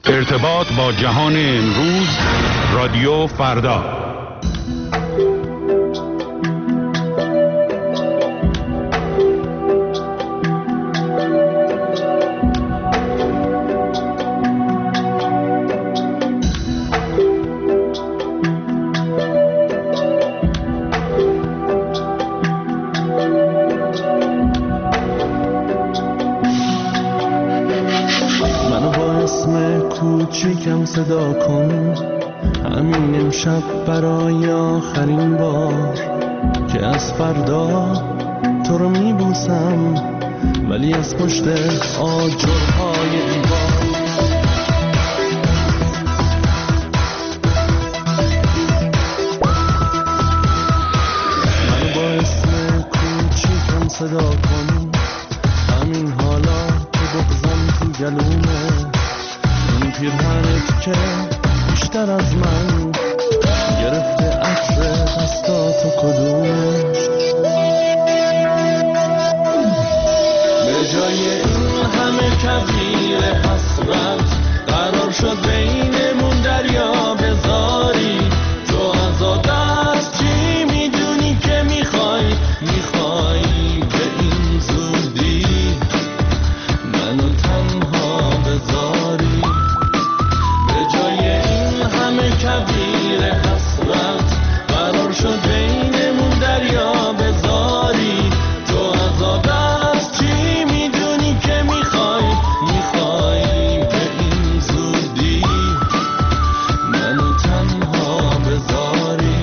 ارتباط با جهان امروز، رادیو فردا. کوچیکم صدا کن، همین امشب برای آخرین بار که از فردا تو رو میبوسم، ولی از پشت آجرهای دیوار. منو با اسم کوچیکم صدا کن، همین حالا که بغضم تو گلومه، پیرهنت که بیشتر از من گرفته عطر دستاتو کدومش. به جای این همه کویر حسرت قرار شد بینمون دریا بذاری. تو از آدست چی میدونی که میخوای به این زودی منو تنها بذاری. کویر حسرت قرار شد بینمون دریا بذاری. تو از آدست چی میدونی که میخوای به این زودی منو تنها بذاری.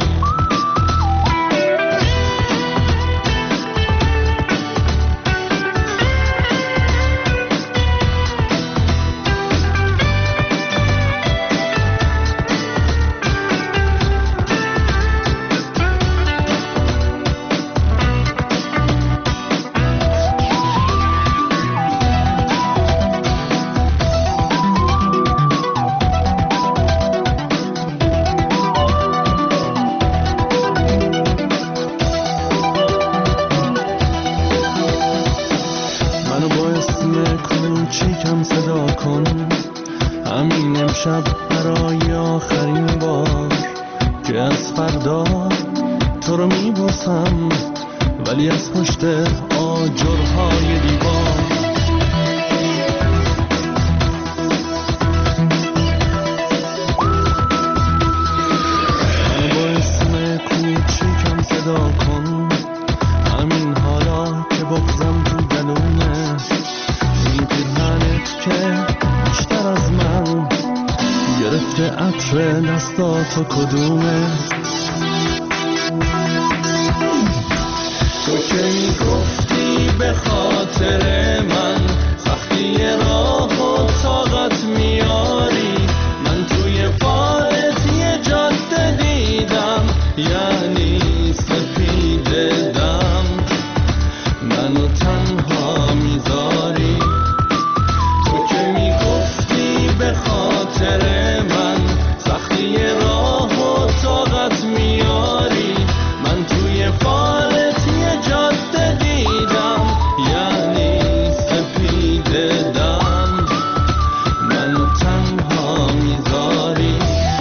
کوچیکم صدا کن، همین امشب برای آخرین بار که از فردا تو رو میبوسم، ولی از پشت آجرهای دیوار. منو با اسم کوچیکم صدا کن، همین حالا که بغضم تو گلومه، که بیشتر از من گرفته عطر دستاتو کدومه. تو که میگفتی به خاطر من سختی راه و طاقت میاری، من توی فالت یه جاده دیدم، یعنی سپید دم منو تنها میذاری. به خاطر من سختی راه و طاقت میاری، من توی فالت یه جاده دیدم، یعنی سپید دم منو تنها میذاری.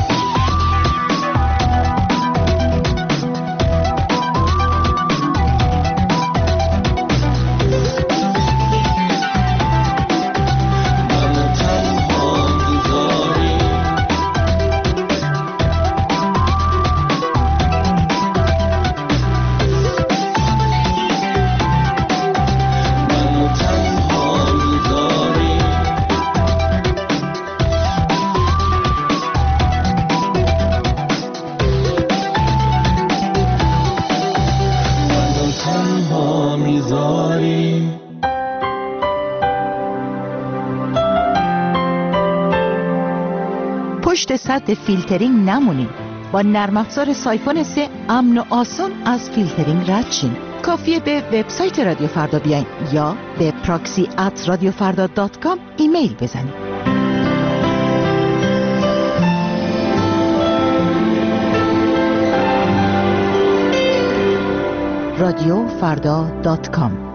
پشت سد فیلترینگ نمونید. با نرم افزار سایفون 3 امن و آسان از فیلترینگ رد شین. کافیه به وبسایت رادیو فردا بیاین یا به proxy@radiofarda.com ایمیل بزنید. radiofarda.com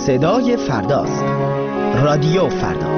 صدای فرداست. رادیو فردا.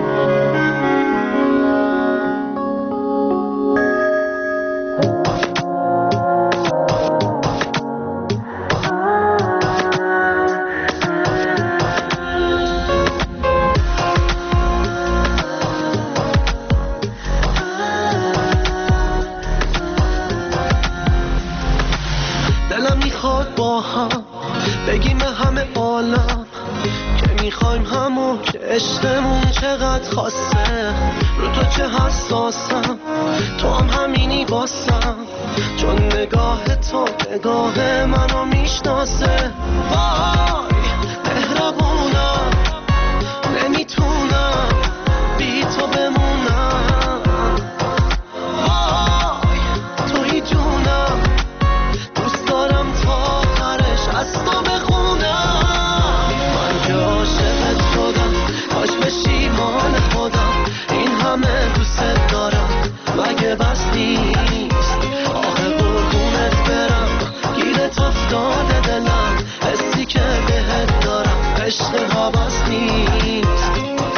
دلم میخواد با هم بگیم همه عالم که میخوایم همون که عشقمون چقدر خاصه. رو تو چه حساسم، تو هم همینی واسم، چون نگاه تو نگاه منو میشناسه. وای مهربونم، نمیتونم بی تو بمونم. وای توی جونم، دوست دارم تا آخرش از تو بخونم. من که عاشقت شدم، کاش بشی مال خودم. این همه دوست دارم مگه بس نیست؟ آخه قربونت برم، گیرت افتاده دلم. حسی که بهت دارم عشق هوس نیست.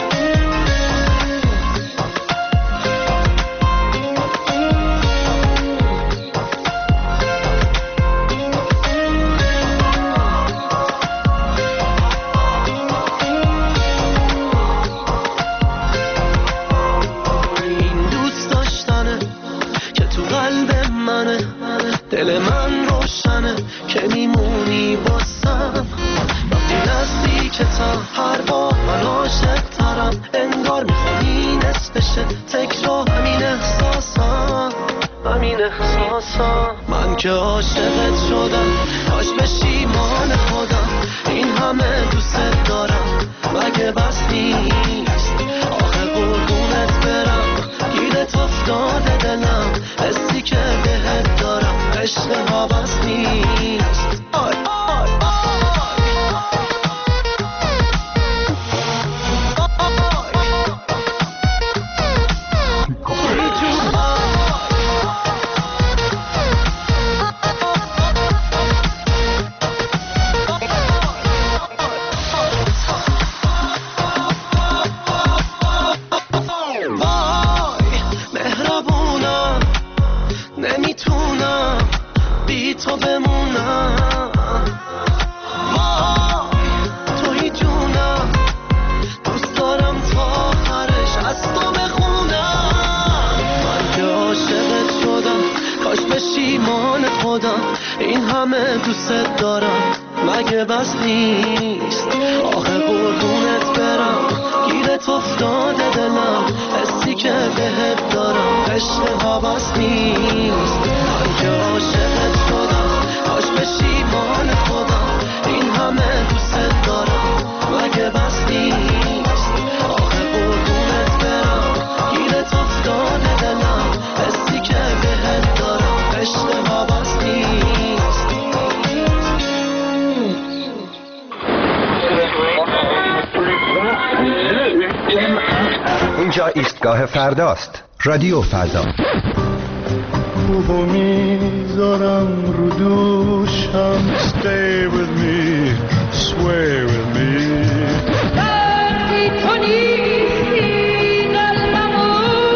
دل من روشنه که میمونی باسم. وقتی نزدیکتم هر بار من عاشق ترم. انگار میخونی نصفشه تکرار همین احساسم، همین احساسم. من که عاشقت شدم، کاش بشی مال خودم. این همه دوست دارم مگه بس نیست؟ آخه قربونت برم، گیرت افتاده دلم. حسی که بهت دارم عشق هوس نیست. آی آی نمیتونم بی تو بمونم. وای توی جونم، دوست دارم تا آخرش از تو بخونم. من که عاشقت شدم، کاش بشی مال خودم. این همه دوست دارم مگه بس نیست؟ آخه قربونت برم، گیرت افتاده دلم. حسی که بهت دارم عشق هوس نیست. من که عاشقت شدم، کاش بشی مال خودم. این همه دوست دارم مگه بس نیست؟ آخه قربونت برم، گیرت افتاده دلم. حسی که بهت دارم عشق هوس نیست. اینجا ایستگاه فرداست. رادیو فردا. خوبو میذارم رو دوشم. Stay with me, sway with me. وقتی تو نیستی قلبمو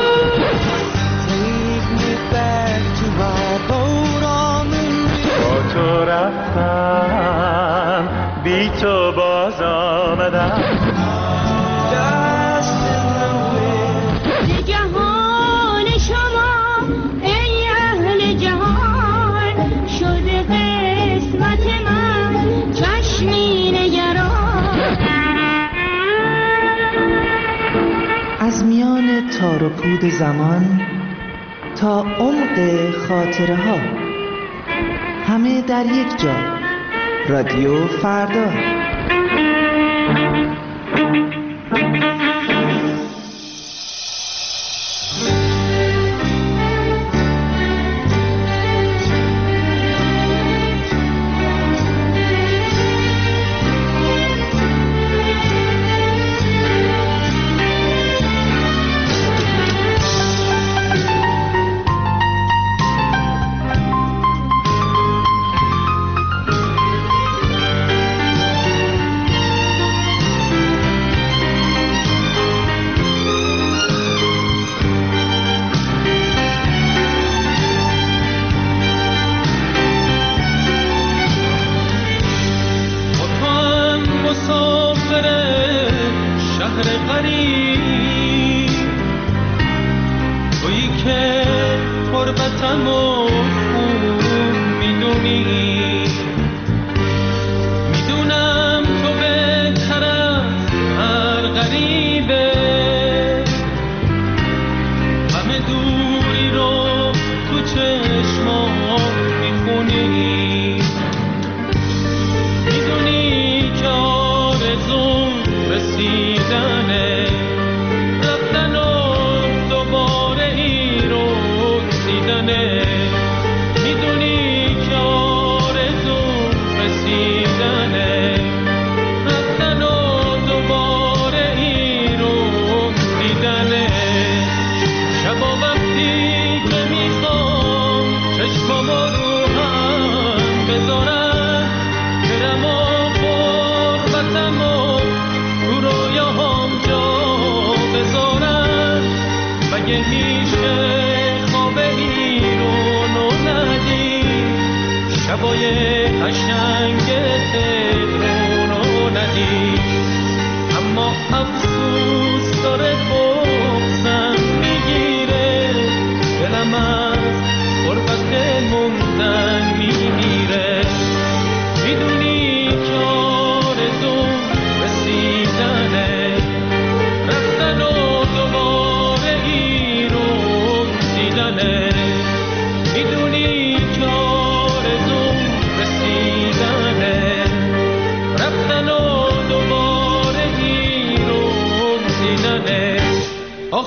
Take me back to my boat on the river. با تو رفتم، بی تو باز آمدم. Dust in the wind. جهان شما ای اهل جهان، شده قسمت من چشمی نگران. از میان تار و پود زمان تا عمق خاطره ها، همه در یک جا. رادیو فردا.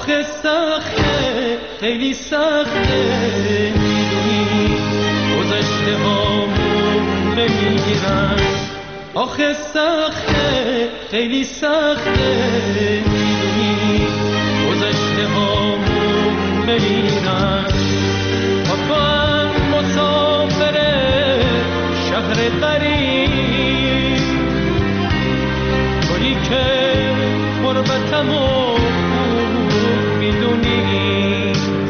آخه سخته خیلی سخته میدونی گذشته هامون بمیرن آخه سخته خیلی سخته میدونی گذشته هامون بمیرن با تو هم مسافر شهر غریب تویی که غربتمو میدونی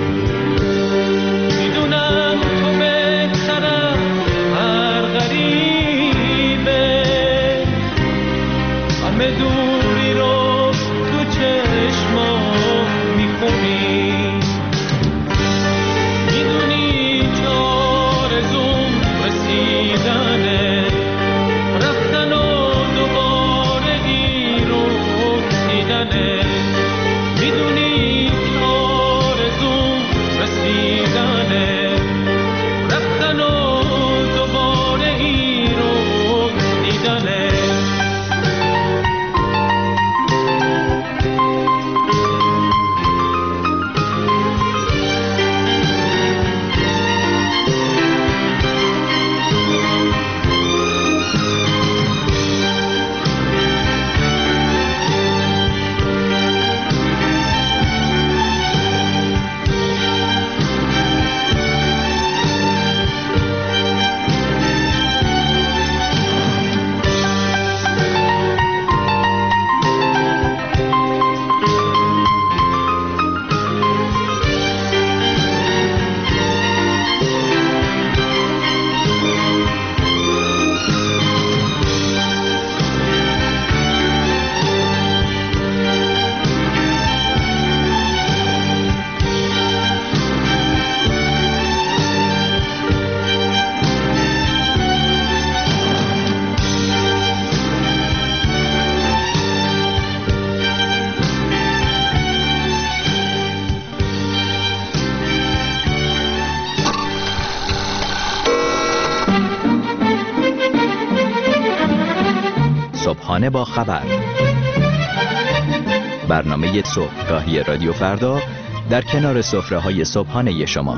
میدونم تو بهترم هر غریبه همه دوری رو تو چشما میخونی میدونی که آرزوم رسیدنه رفتن و دوباره گیرو دیدنه میدونی که آرزوم رسیدنه رفتن و دوباره گیرو دیدنه صبحانه با خبر، برنامه صبحگاهی رادیو فردا در کنار سفره‌های صبحانه شما.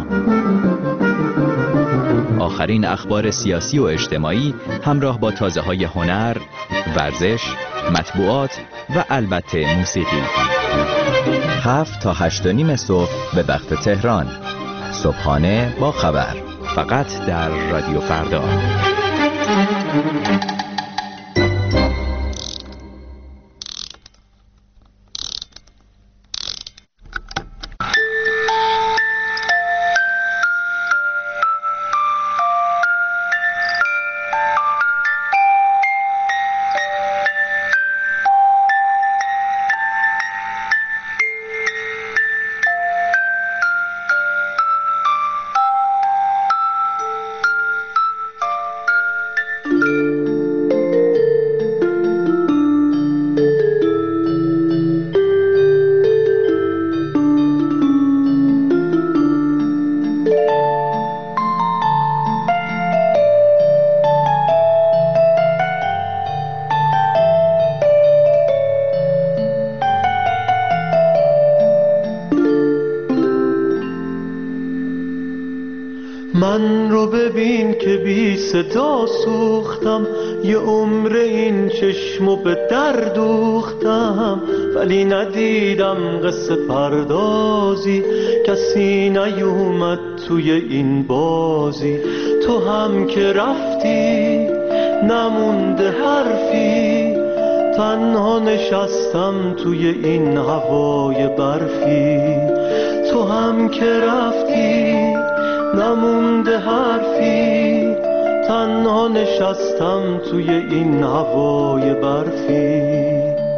آخرین اخبار سیاسی و اجتماعی همراه با تازه‌های هنر، ورزش، مطبوعات و البته موسیقی. 7 تا 8:30 صبح به وقت تهران. صبحانه با خبر، فقط در رادیو فردا. من رو ببین که بی صدا سوختم، یه عمر این چشمو به در دوختم، ولی ندیدم قصه پردازی، کسی نیومد توی این بازی. تو هم که رفتی نمونده حرفی، تنها نشستم توی این هوای برفی. تو هم که رفتی نمونده حرفی، تنها نشستم توی این هوای برفی.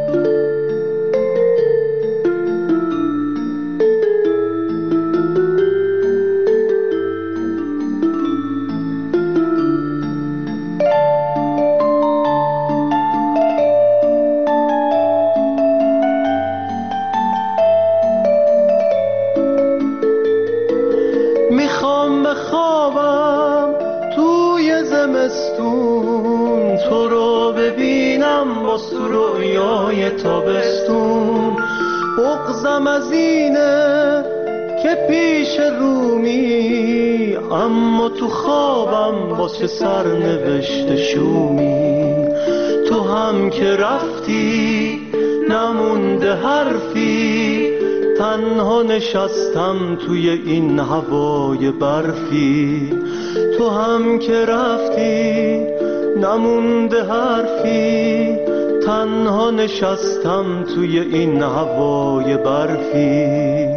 میخوام بخوابم توی زمستون، تو رو ببینم با رویای تابستون. بغضم از اینه که پیش رومی، اما تو خوابم واسه سرنوشت شومی. تو هم که رفتی نمونده حرفی، تنها نشستم توی این هوای برفی. تو هم که رفتی نمونده حرفی، تنها نشستم توی این هوای برفی.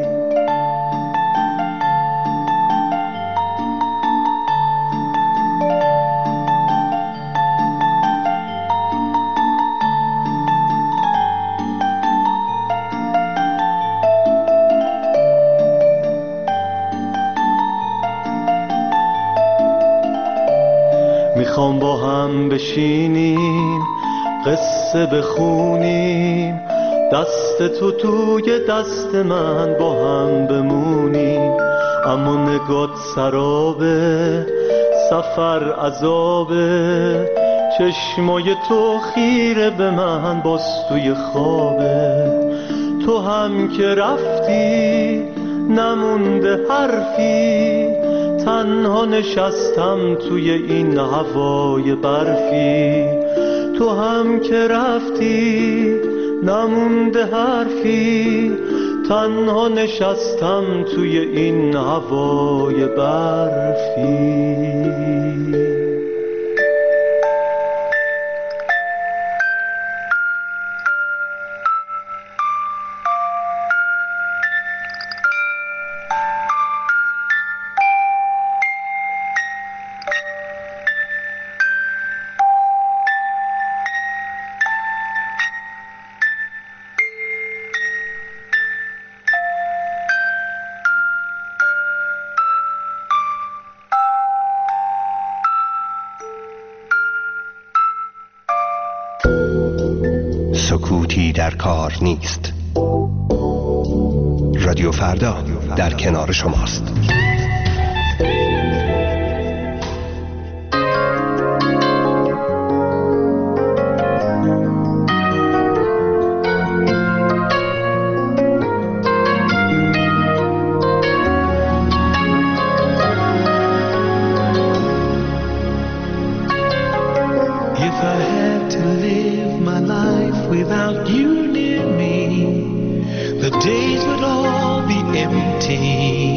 میخوام با هم بشینیم قصه بخونیم، دست تو توی دست من با هم بمونیم. اما نگات سرابه، سفر عذابه، چشمای تو خیره به من باز توی خوابه. تو هم که رفتی نمونده حرفی، تنها نشستم توی این هوای برفی. تو هم که رفتی نمونده حرفی، تنها نشستم توی این هوای برفی. سکوتی در کار نیست. رادیو فردا در کنار شماست. Without you near me, the days would all be empty.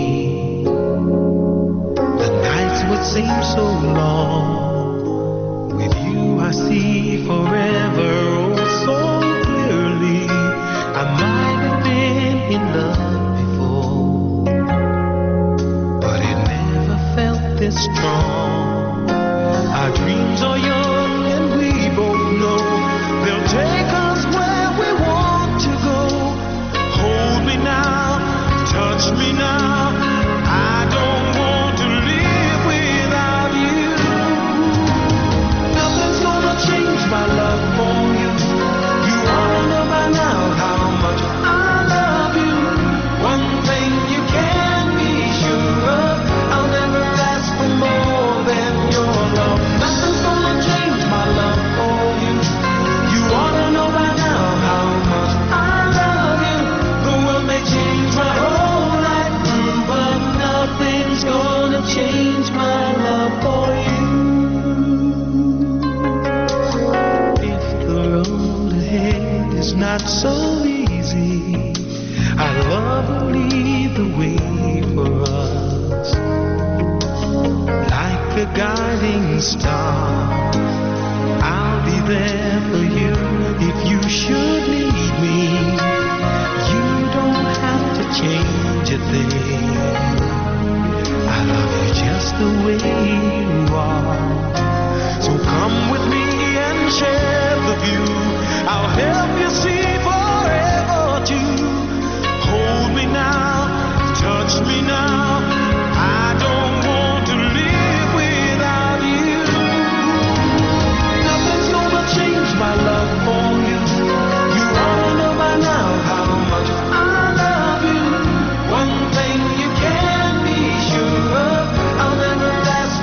The nights would seem so long. With you I see forever oh so clearly. I might have been in love before, but it never felt this strong. Our dreams are young and we both know they'll take us where we want to go. Hold me now, touch me now. I don't want to live without you. Nothing's gonna change my love for you. You ought to know by now how much I love you. One thing you can be sure of, I'll never ask for more than your love. Nothing's gonna change my love for you. You ought to know by now how much I love you. The world may change my whole life through, but nothing's gonna change my love for you. If the road ahead is not so easy, our love will lead the way for us. Like a guiding star, I'll be there for you if you should need me. You don't have to change a thing. I love you just the way you are. So come with me and share the view. I'll help you see forever too. Hold me now, touch me now. I don't want to live without you. Nothing's gonna change my love for you. You ought to know by now how much I love you. One thing you can be sure of, I'll never ask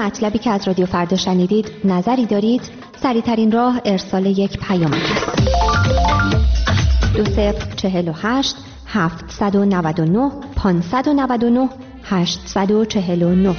مطلبی که از رادیو فردا شنیدید نظری دارید، سریع‌ترین راه ارسال یک پیام است. 2048 799 599 849.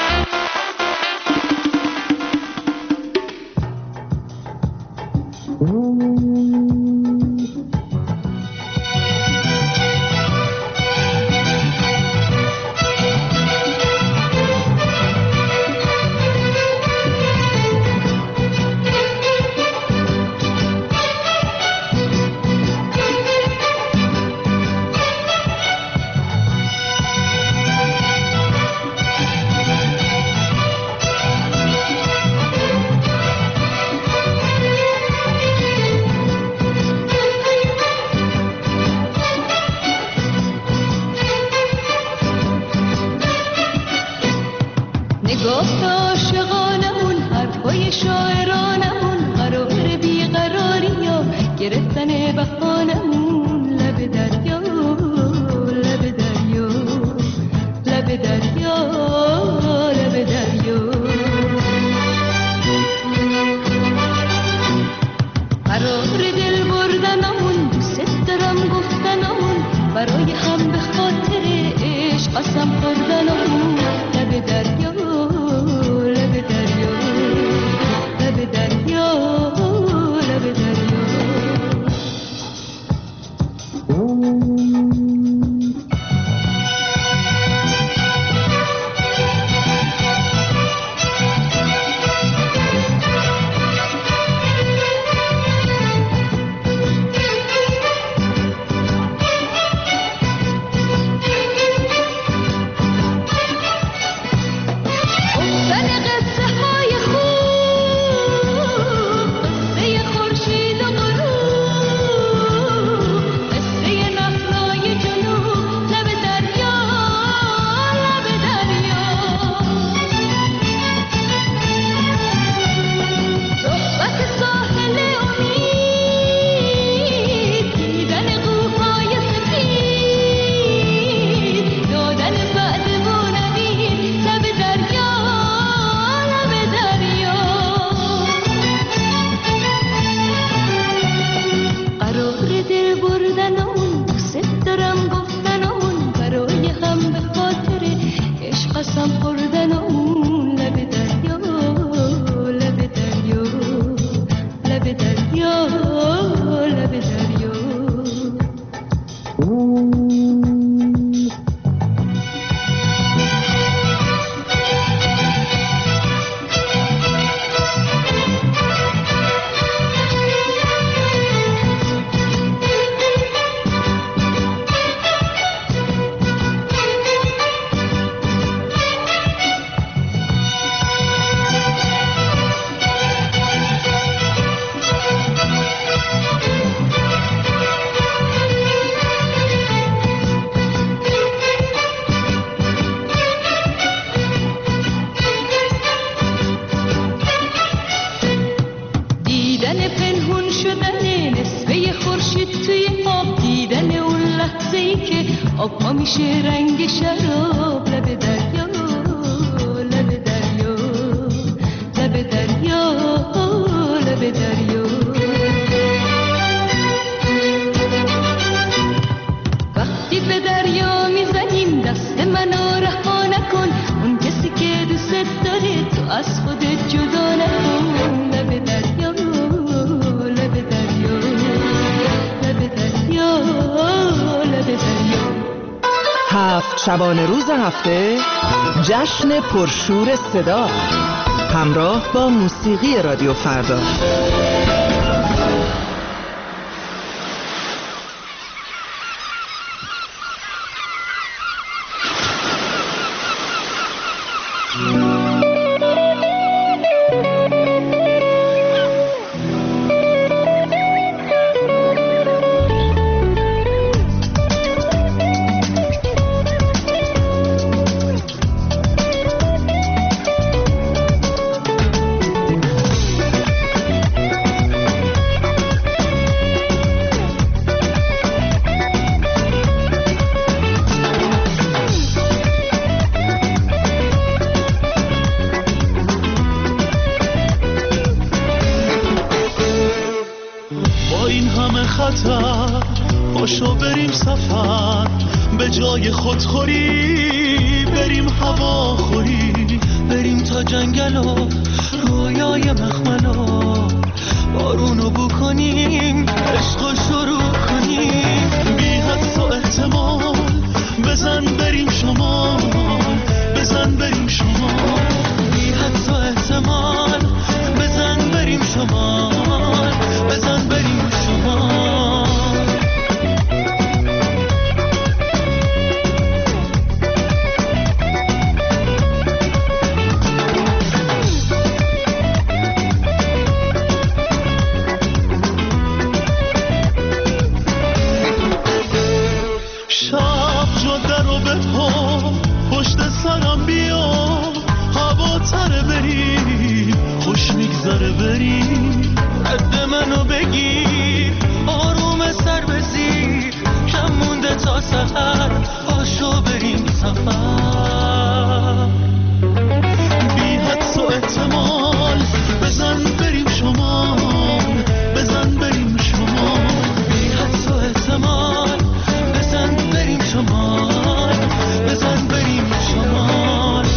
شبانه روز هفته جشن پرشور صدا همراه با موسیقی رادیو فردا. بهتر، پاشو بریم سفر به جای خودخوری، بریم هواخوری، بریم تا جنگل و رویای مخملو، بارونو بو کنیم، عشقو شروع کنیم، بی حدس و احتمال بزن بریم شمال، بزن بریم شمال، بی حدس و احتمال بزن بریم شمال، بزن بریم شمال. شب جاده رو بپا، پشت سرم بیا، هوا تره بریم، خوش میگذره بریم، رد منو بگیر، آروم سر بزیر، کم مونده تا سحر، پاشو بریم سفر، بی حدس و احتمال بزن بریم شمال، بزن بریم شمال، بی حدس و احتمال بزن بریم شمال، بزن بریم شمال.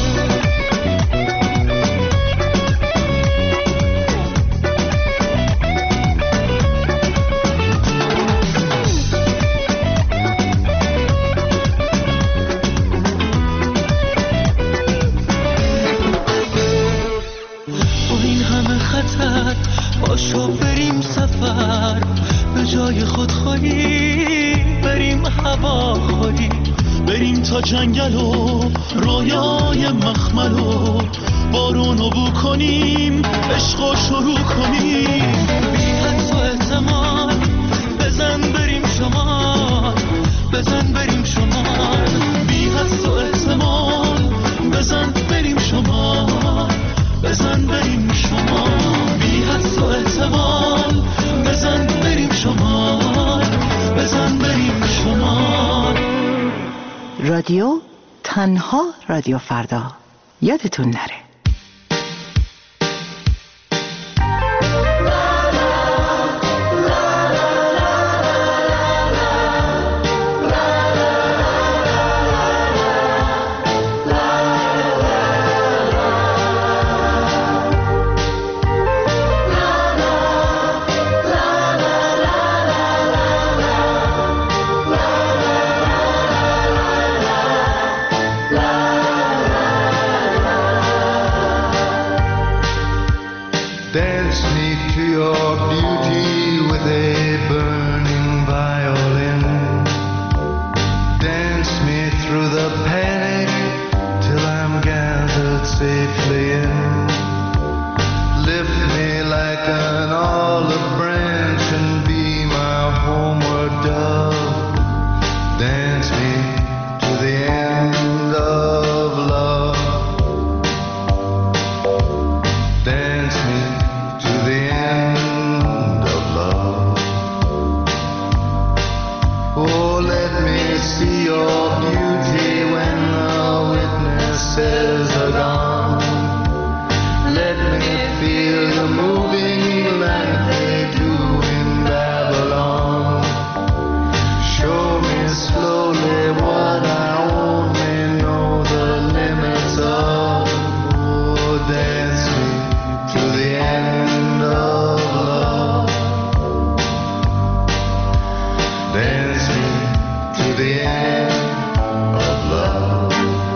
با این همه خطر پاشو بریم سفر به جای خودخوری، بریم هواخوری، بریم تا جنگل و رویای مخملو، بارونو بو کنیم، عشقو شروع کنیم، بی حدس و احتمال بزن بریم شمال، بزن بریم شمال، بی حدس و احتمال بزن بریم شمال، بزن بریم شمال، بی حدس و احتمال بزن بریم شمال، بزن بریم شمال. رادیو تنها رادیو فردا، یادتون نره. Dance me to your beauty with a burning violin. Dance me through the panic till I'm gathered safely in. Lift me like an olive branch and be my homeward dove. Dance me to the end of love. Dance me to the end of love. Oh, let me see your beauty when the witnesses are gone. Let me feel you moving like they do in Babylon. Show me slowly what I only know the limits of. Oh, dance me to the end of love. Dance me to the end of love.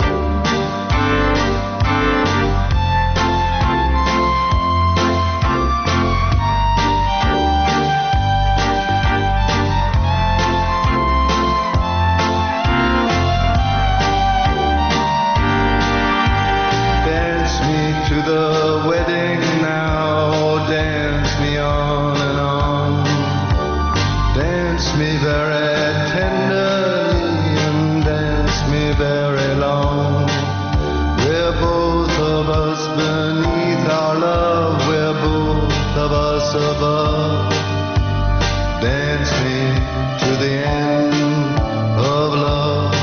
Dance me to the wedding now, dance me on and on. Dance me very tenderly and dance me very long. We're both of us beneath our love, we're both of us above. Dance me to the end of love.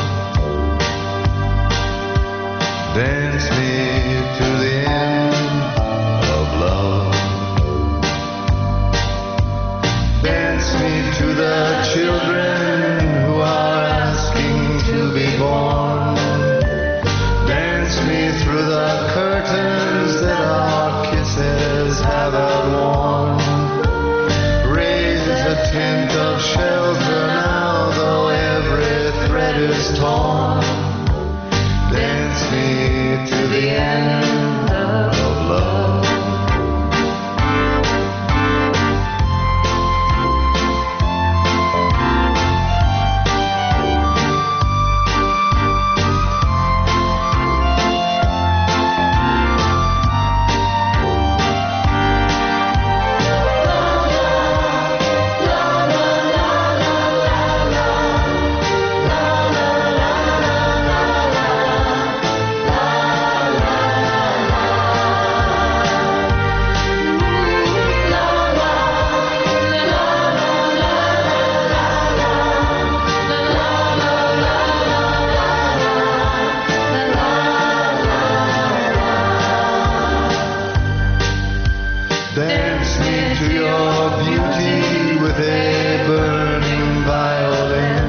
Dance me to the end of love. Dance me to the torn. Dance me to the end of love. Dance me to your beauty with a burning violin.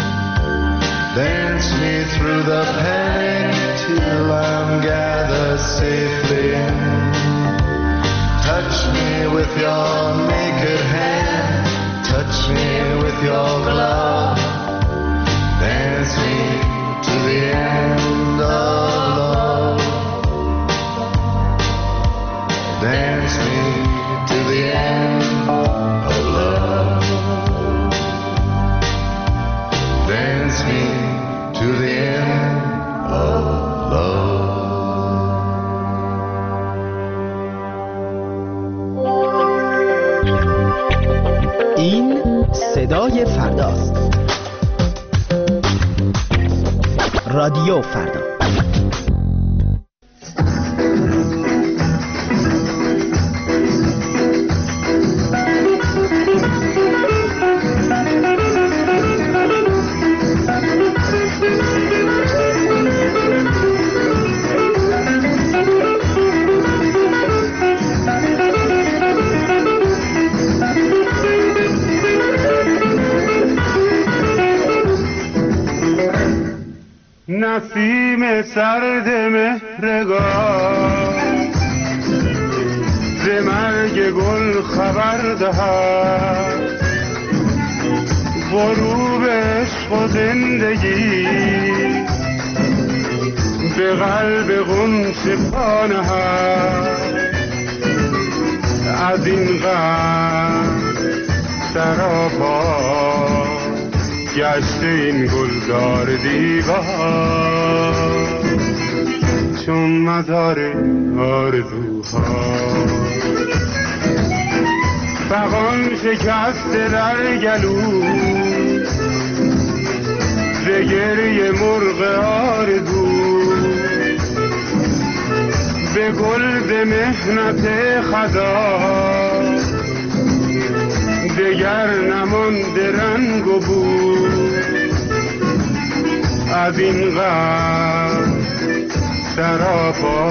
Dance me through the panic till I'm gathered safely in. Touch me with your naked hand. Touch me with your glove. Dance me to the end of love. Dance me to the end of love. Dance me to the end of love. این صدای فرداست. رادیو فردا. نسیم سرد مهرگاه ز مرگ گل خبر دهد. غروب عشق و زندگی به قلب غنچه پا نهد. از این غم سراپا گشته این گلزار دیوار چون مزار آرزوها. فغان شکسته در گلو ز گریه مرغ آرزو. به گل ز محنت خزان دگر نمانده رنگ و بو. از این غم سراپا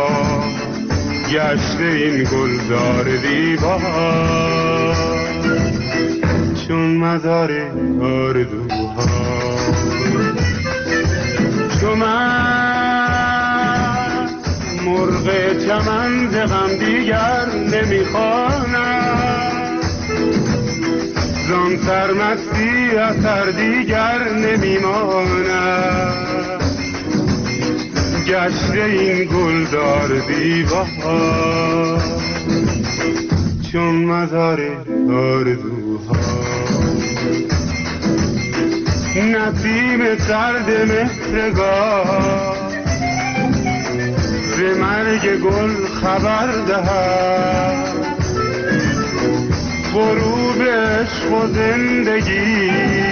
گشته این گلزار دیوار چون مزار آرزوها. چون من مرغ چمن ز غم دیگر نمیخوانم. زان سرمستی اثر دیگر نمیماند. گشته این گلدار دیوار چون مزار آرزوها. نسیم سرد مهرگاه ز مرگ گل خبر دهد. غروب عشق و زندگی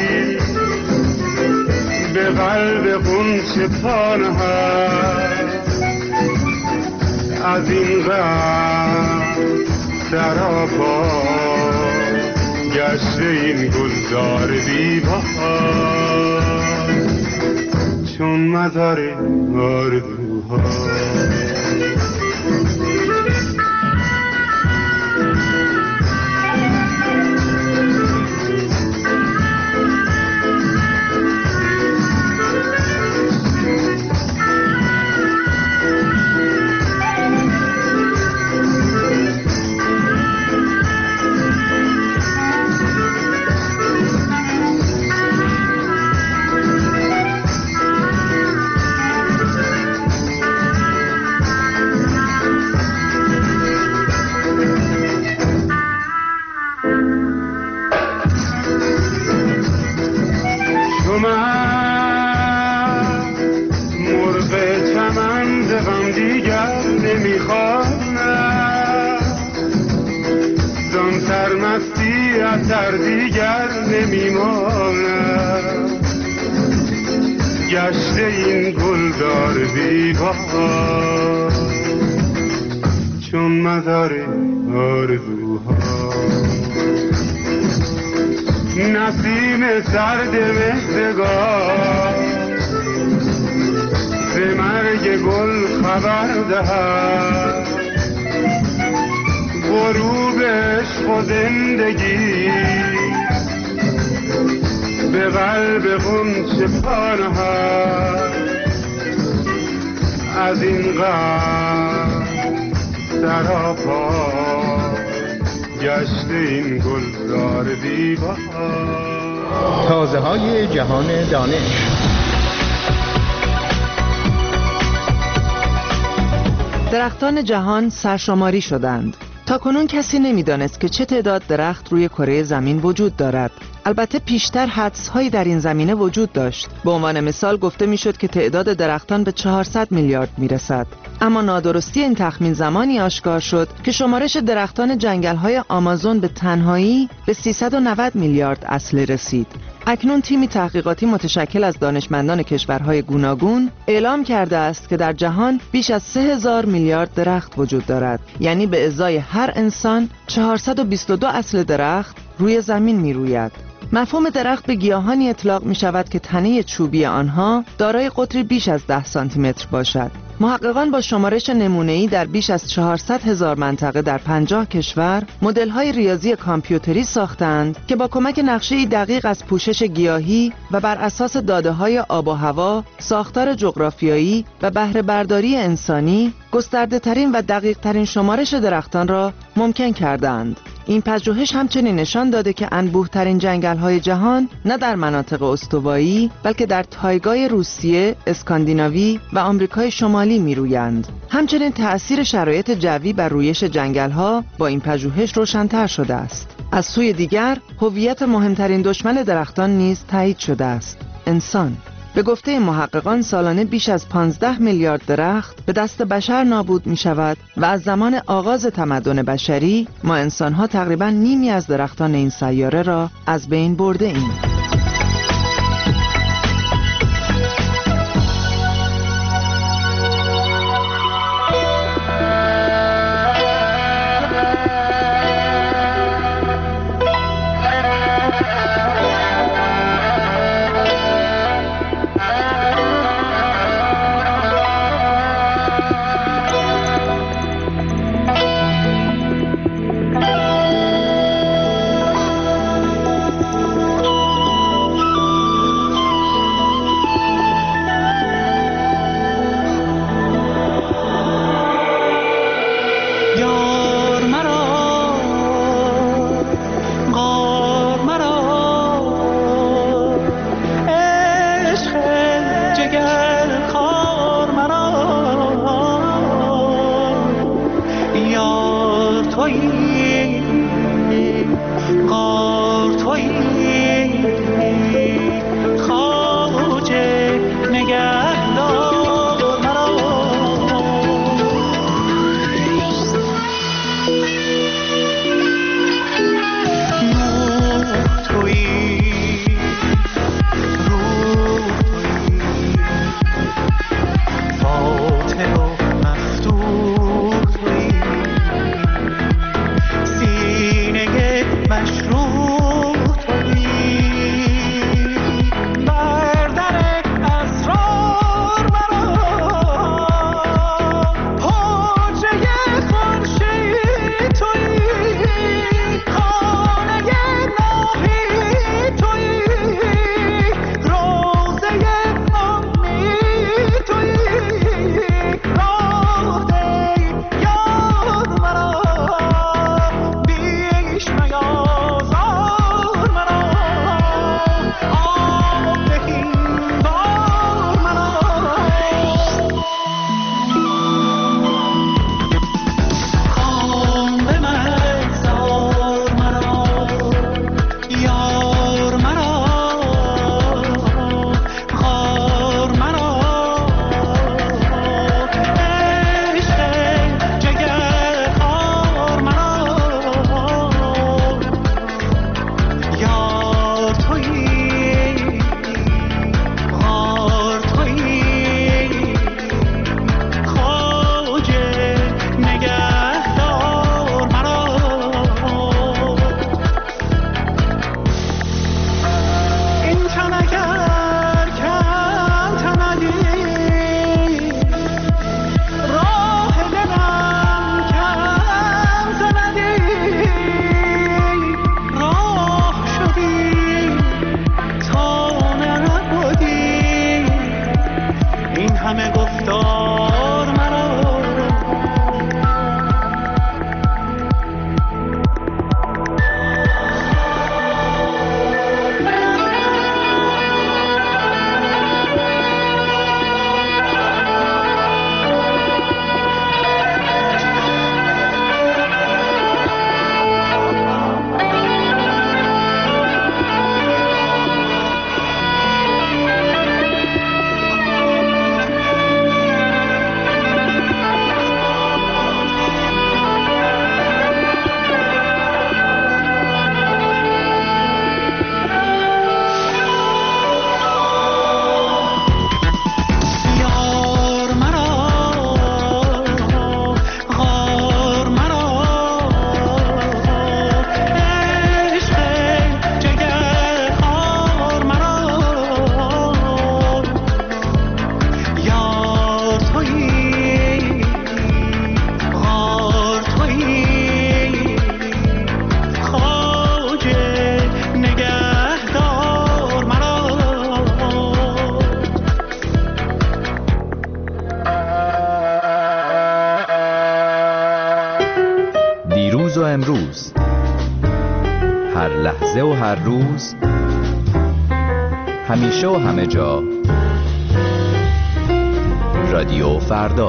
به قلب غنچه پا نهد. از این غم سراپا گشته این گلزار دیوار چون مزار آرزوها. اثر دیگر نمیماند، گشته این گلدار زیبا چون مدار آرزوها. نسیم سرد مهرگاه ز مرگ گل خبر دهد، غروب عشق و زندگی به قلب غنچه پا نهد. از این غم سراپا گشته این گلزار زیبا. تازه های جهان دانش. درختان جهان سرشماری شدند. تاکنون کسی نمیدانست که چه تعداد درخت روی کره زمین وجود دارد. البته پیشتر حدس‌هایی در این زمینه وجود داشت. به عنوان مثال گفته میشد که تعداد درختان به 400 میلیارد میرسد. اما نادرستی این تخمین زمانی آشکار شد که شمارش درختان جنگل‌های آمازون به تنهایی به 390 میلیارد اصله رسید. اکنون تیمی تحقیقاتی متشکل از دانشمندان کشورهای گوناگون اعلام کرده است که در جهان بیش از 3000 میلیارد درخت وجود دارد، یعنی به ازای هر انسان 422 اصل درخت روی زمین می روید. مفهوم درخت به گیاهانی اطلاق می شود که تنه چوبی آنها دارای قطری بیش از 10 سانتی متر باشد. محققان با شمارش نمونه‌ای در بیش از 400,000 منطقه در 50 کشور مدل‌های ریاضی کامپیوتری ساختند که با کمک نقشه‌ای دقیق از پوشش گیاهی و بر اساس داده‌های آب و هوا، ساختار جغرافیایی و بهره برداری انسانی گسترده‌ترین و دقیق‌ترین شمارش درختان را ممکن کردند. این پژوهش همچنین نشان داده که انبوه‌ترین جنگل‌های جهان نه در مناطق استوایی بلکه در تایگای روسیه، اسکاندیناوی و آمریکای شمالی می‌رویند. همچنین تأثیر شرایط جوی بر رویش جنگل‌ها با این پژوهش روشن‌تر شده است. از سوی دیگر، هویت مهمترین دشمن درختان نیز تایید شده است: انسان. به گفته محققان سالانه بیش از 15 میلیارد درخت به دست بشر نابود می شود و از زمان آغاز تمدن بشری ما انسان‌ها تقریباً نیمی از درختان این سیاره را از بین برده ایم. مشروع تویی. دیروز و امروز، هر لحظه و هر روز، همیشه و همه جا. رادیو فردا.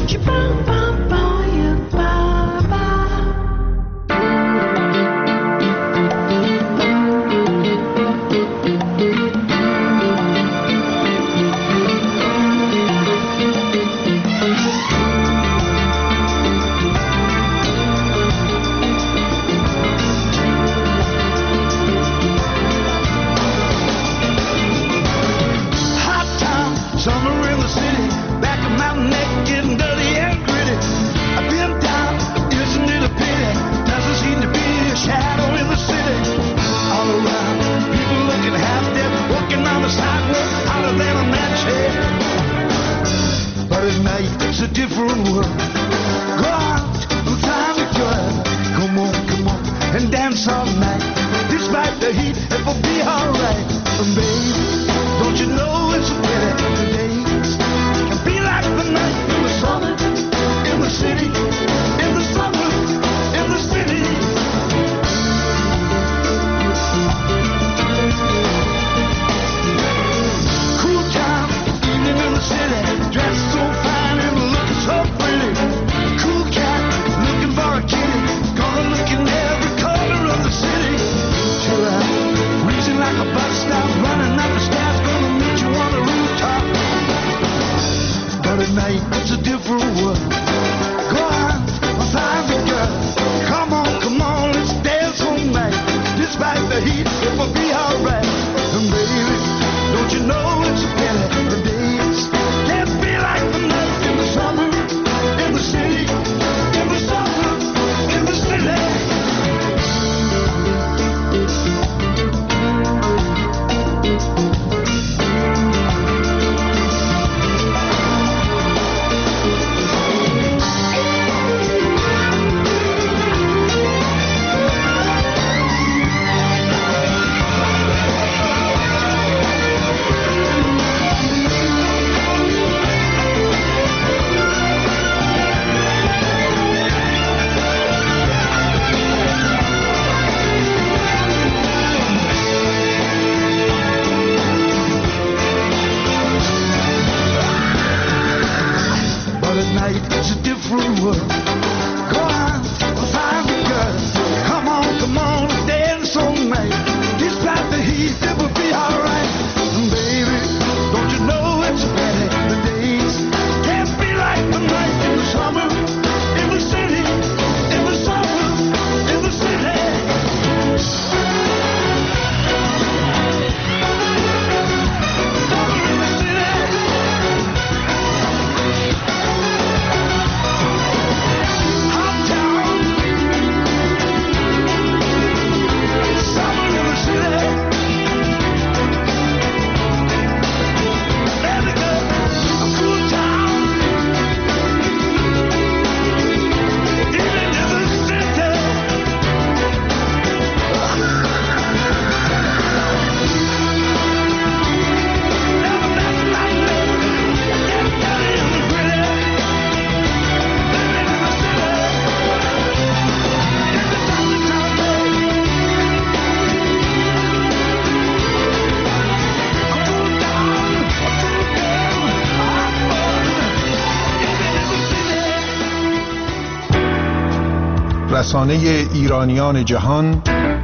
رسانه ایرانیان جهان،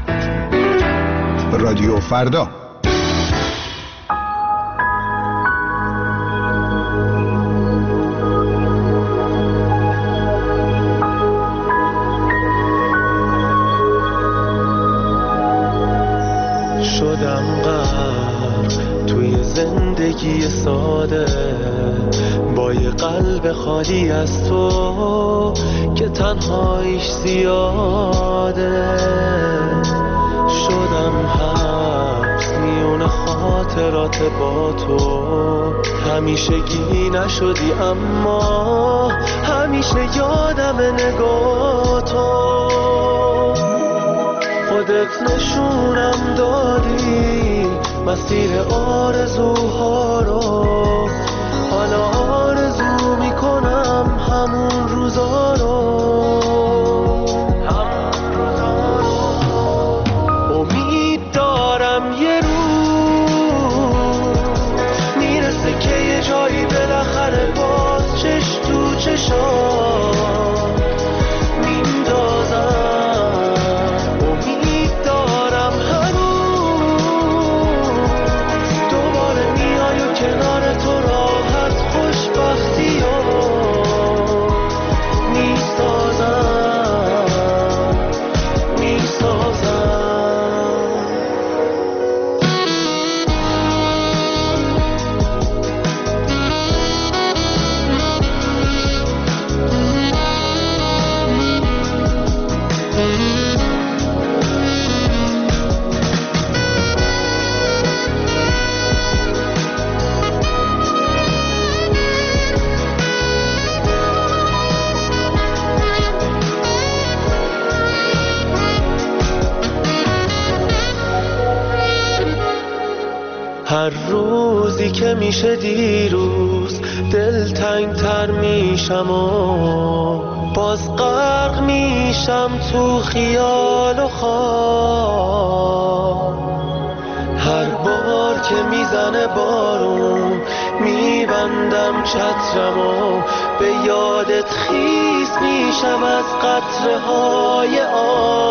رادیو فردا. شدم غرق توی زندگی ساده، با یه قلب خالی از تو که تنهاییش زیاده. شدم حبس میون خاطرات با تو، همیشگی نشدی اما همیشه یادم نگاه تو. خودت نشونم دادی مسیر آرزوها رو، حالا آرزو میکنم همون روزا رو، همون هر روزی که میشه دیروز دلتنگ‌تر میشم و باز غرق میشم تو خیال و خواب. هر بار که میزنه بارون میبندم چترم و به یادت خیس میشم از قطره‌های آب.